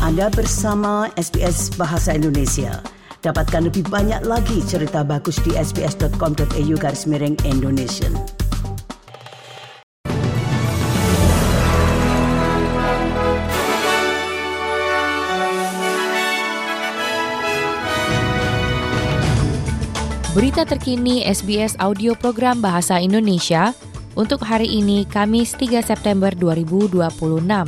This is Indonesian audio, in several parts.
Anda bersama SBS Bahasa Indonesia. Dapatkan lebih banyak lagi cerita bagus di sbs.com.au/Indonesian. Berita terkini SBS Audio Program Bahasa Indonesia untuk hari ini, Kamis 3 September 2026.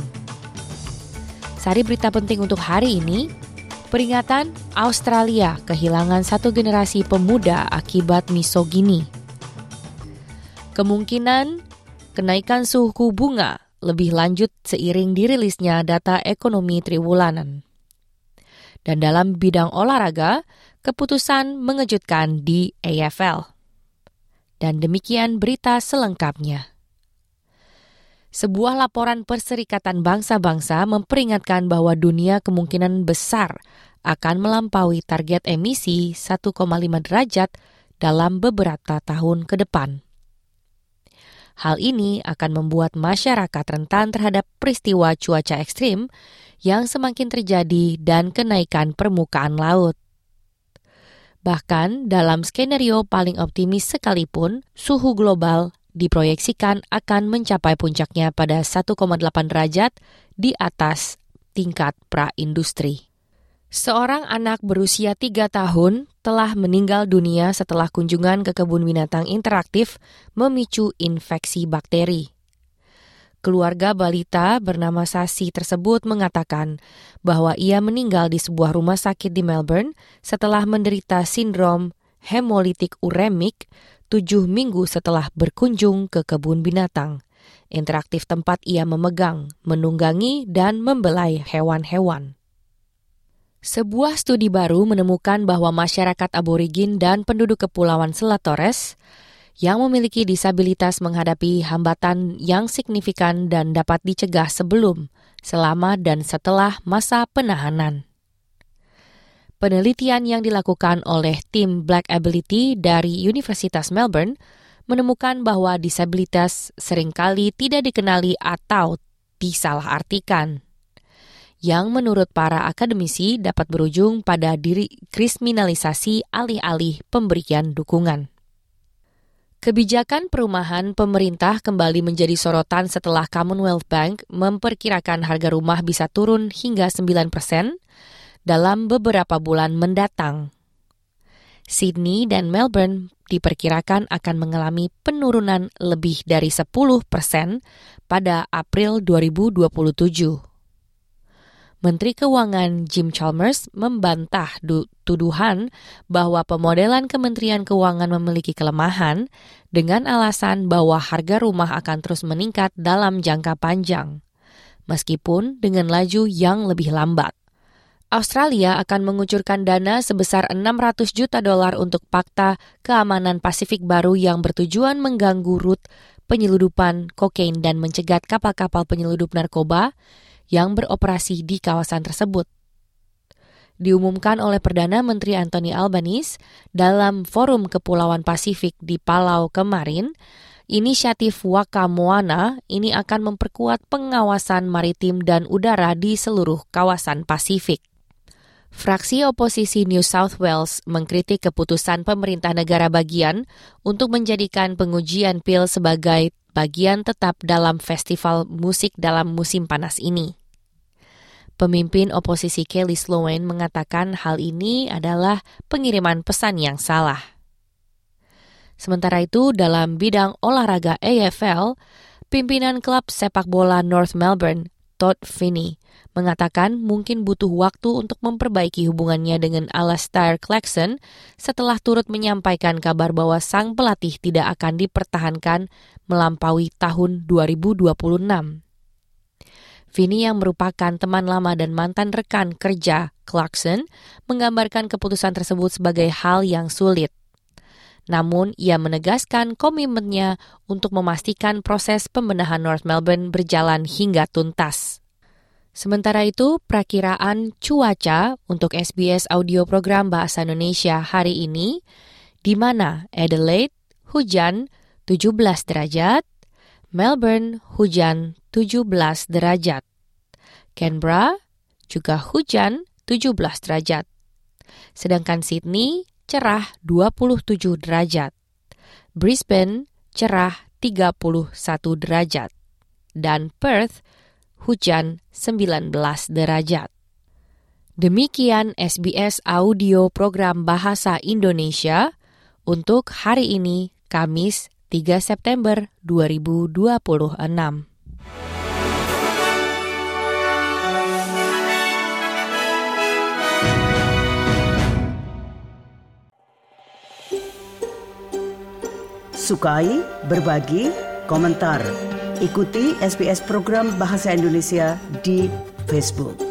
Sari berita penting untuk hari ini, peringatan Australia kehilangan satu generasi pemuda akibat misogini. Kemungkinan kenaikan suku bunga lebih lanjut seiring dirilisnya data ekonomi triwulan. Dan dalam bidang olahraga, keputusan mengejutkan di AFL. Dan demikian berita selengkapnya. Sebuah laporan Perserikatan Bangsa-Bangsa memperingatkan bahwa dunia kemungkinan besar akan melampaui target emisi 1,5 derajat dalam beberapa tahun ke depan. Hal ini akan membuat masyarakat rentan terhadap peristiwa cuaca ekstrim yang semakin terjadi dan kenaikan permukaan laut. Bahkan dalam skenario paling optimis sekalipun, suhu global diproyeksikan akan mencapai puncaknya pada 1,8 derajat di atas tingkat pra-industri. Seorang anak berusia 3 tahun telah meninggal dunia setelah kunjungan ke kebun binatang interaktif memicu infeksi bakteri. Keluarga balita bernama Sasi tersebut mengatakan bahwa ia meninggal di sebuah rumah sakit di Melbourne setelah menderita sindrom hemolitik uremik 7 minggu setelah berkunjung ke kebun binatang interaktif tempat ia memegang, menunggangi, dan membelai hewan-hewan. Sebuah studi baru menemukan bahwa masyarakat aborigin dan penduduk Kepulauan Selat Torres yang memiliki disabilitas menghadapi hambatan yang signifikan dan dapat dicegah sebelum, selama, dan setelah masa penahanan. Penelitian yang dilakukan oleh tim Black Ability dari Universitas Melbourne menemukan bahwa disabilitas seringkali tidak dikenali atau disalahartikan, yang menurut para akademisi dapat berujung pada kriminalisasi alih-alih pemberian dukungan. Kebijakan perumahan pemerintah kembali menjadi sorotan setelah Commonwealth Bank memperkirakan harga rumah bisa turun hingga 9% dalam beberapa bulan mendatang. Sydney dan Melbourne diperkirakan akan mengalami penurunan lebih dari 10% pada April 2027. Menteri Keuangan Jim Chalmers membantah tuduhan bahwa pemodelan Kementerian Keuangan memiliki kelemahan dengan alasan bahwa harga rumah akan terus meningkat dalam jangka panjang, meskipun dengan laju yang lebih lambat. Australia akan mengucurkan dana sebesar $600 juta untuk Fakta Keamanan Pasifik baru yang bertujuan mengganggu rute penyeludupan kokain dan mencegat kapal-kapal penyeludup narkoba yang beroperasi di kawasan tersebut. Diumumkan oleh Perdana Menteri Anthony Albanese dalam Forum Kepulauan Pasifik di Palau kemarin, inisiatif Waka Moana ini akan memperkuat pengawasan maritim dan udara di seluruh kawasan Pasifik. Fraksi oposisi New South Wales mengkritik keputusan pemerintah negara bagian untuk menjadikan pengujian pil sebagai bagian tetap dalam festival musik dalam musim panas ini. Pemimpin oposisi Kelly Sloane mengatakan hal ini adalah pengiriman pesan yang salah. Sementara itu, dalam bidang olahraga AFL, pimpinan klub sepak bola North Melbourne, Todd Finney, mengatakan mungkin butuh waktu untuk memperbaiki hubungannya dengan Alastair Clarkson setelah turut menyampaikan kabar bahwa sang pelatih tidak akan dipertahankan melampaui tahun 2026. Finney yang merupakan teman lama dan mantan rekan kerja Clarkson menggambarkan keputusan tersebut sebagai hal yang sulit. Namun, ia menegaskan komitmennya untuk memastikan proses pembenahan North Melbourne berjalan hingga tuntas. Sementara itu, perakiraan cuaca untuk SBS Audio Program Bahasa Indonesia hari ini, di mana Adelaide, hujan 17 derajat, Melbourne, hujan 17 derajat, Canberra, juga hujan 17 derajat. Sedangkan Sydney cerah 27 derajat. Brisbane cerah 31 derajat. Dan Perth hujan 19 derajat. Demikian SBS Audio Program Bahasa Indonesia untuk hari ini, Kamis 3 September 2026. Sukai, berbagi, komentar. Ikuti SBS Program Bahasa Indonesia di Facebook.